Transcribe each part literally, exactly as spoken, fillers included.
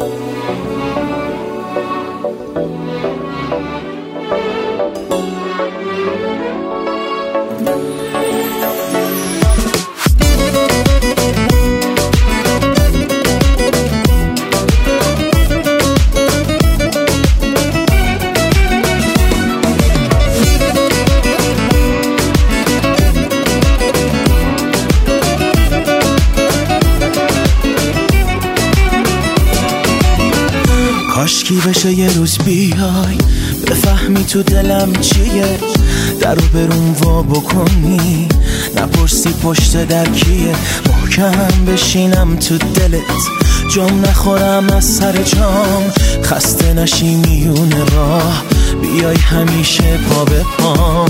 کاشکی بشه یه روز بیای بفهمی تو دلم چیه، درو بروم وا بکنی نپرسی پشت در کیه، محکم بشینم تو دلت جام نخورم از سر جام، خسته نشی میون راه بیای همیشه پا به پا.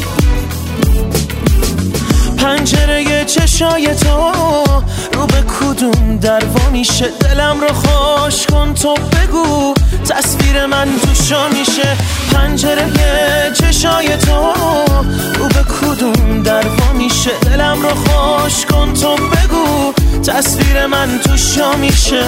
پنجره چشای تو رو به کدوم دروا میشه، دلم رو خوش کن تو بگو تصویر من توشا میشه. پنجره چشای تو رو به کدوم دروا میشه، دلم رو خوش کن تو بگو تصویر من توشا میشه.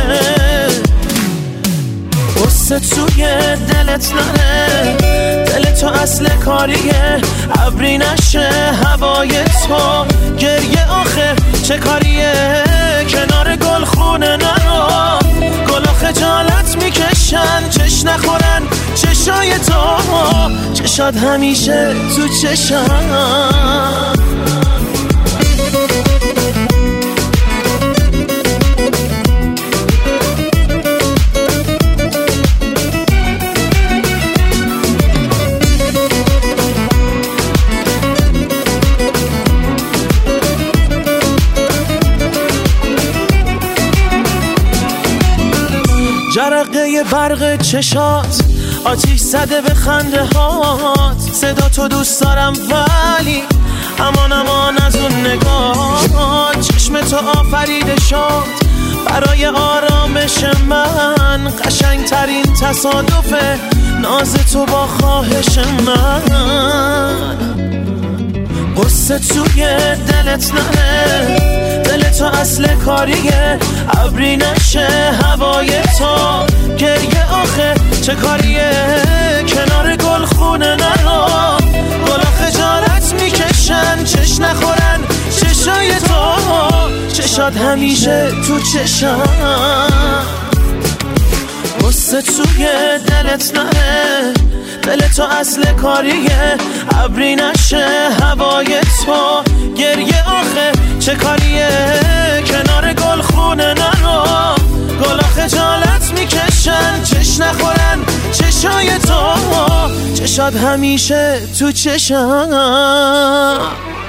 غصه توی دلت نره، دل تو اصل کاریه، ابری نشه هوای تو گریه آخه چه کاریه، کنار گل خونه نرو گلا خجالت میکشن چش نخورن چشای تو، چشات همیشه تو چشم. جرقه برق چشات آتیش زده به خنده هات، صدا تو دوست دارم ولی امان امان از اون نگاه، چشم تو آفریده شد برای آرامش من، قشنگ ترین تصادفه ناز تو با خواهش من. غصه توی دلت نره، دل تو اصل کاریه، ابری نشه هوای تو گریه آخه چه کاریه، کنار گل خونه نرو گلا خجالت میکشن چش نخورن چشای تو، چشات همیشه تو چشم. غصه توی دلت نره، دل تو اصل کاریه، ابری نشه هوای تو گریه آخه چه کاریه، کنار گل خونه نرو گلا خجالت میکشن چش نخورن چشای تو، چشات همیشه تو چشم.